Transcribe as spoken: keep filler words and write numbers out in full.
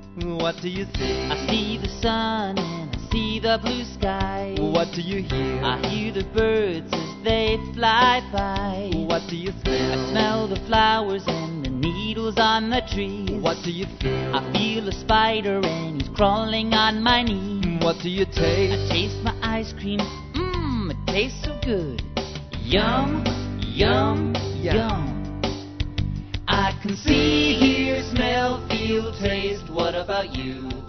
What do you see? I see the sun and I see the blue sky. What do you hear? I hear the birds as they fly by. What do you smell? I smell the flowers and the needles on the trees. What do you feel? I feel a spider and he's crawling on my knee. What do you taste? I taste my ice cream. Mmm, it tastes so good. Yum, yum, Yum. yum. I can see, hear, smell, feel, taste. What about you?